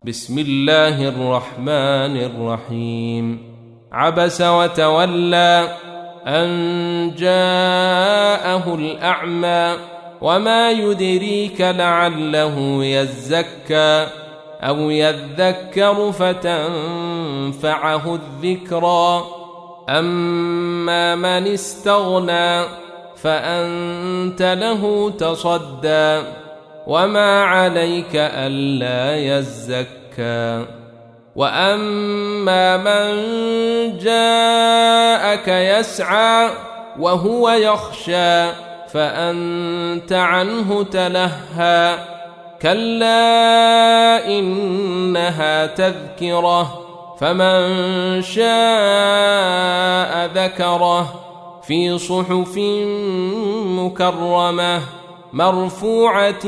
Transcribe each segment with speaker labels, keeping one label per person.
Speaker 1: بسم الله الرحمن الرحيم. عبس وتولى أن جاءه الأعمى وما يدريك لعله يزكى أو يذكر فتنفعه الذكرى. أما من استغنى فأنت له تصدى وما عليك ألا يزكى. وأما من جاءك يسعى وهو يخشى فأنت عنه تلهى. كلا إنها تذكرة فمن شاء ذكره في صحف مكرمة مرفوعة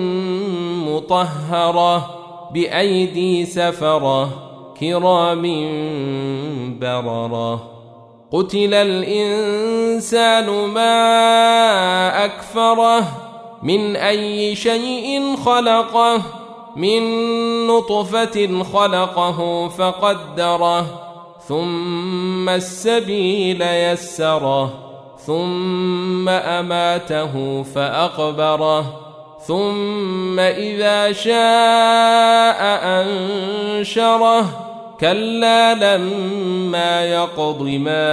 Speaker 1: مطهرة بأيدي سفرة كرام بررة. قتل الإنسان ما أكفره من أي شيء خلقه من نطفة خلقه فقدره ثم السبيل يسره ثم أماته فأقبره ثم إذا شاء أنشره. كلا لما يقض ما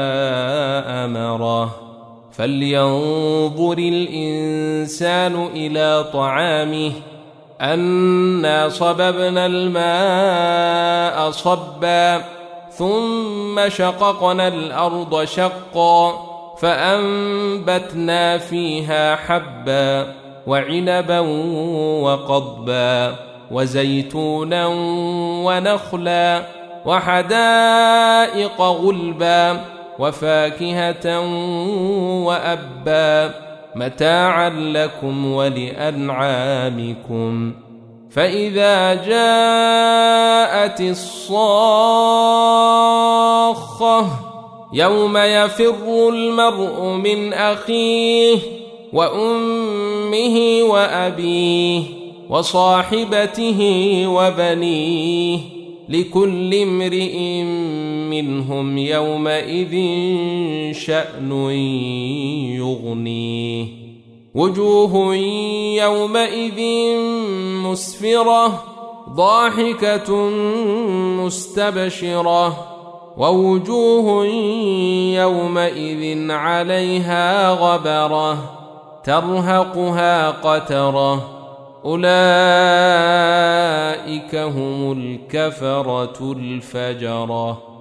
Speaker 1: أمره. فلينظر الإنسان إلى طعامه أنا صببنا الماء صبا ثم شققنا الأرض شقا فأنبتنا فيها حبا وعنبا وقضبا وزيتونا ونخلا وحدائق غلبا وفاكهة وأبا متاعا لكم ولأنعامكم. فإذا جاءت الصاخة يوم يفر المرء من أخيه وأمه وأبيه وصاحبته وبنيه لكل امرئ منهم يومئذ شأن يغنيه. وجوه يومئذ مسفرة ضاحكة مستبشرة ووجوه يومئذ عليها غبرة ترهقها قترة أولئك هم الكفرة الفجرة.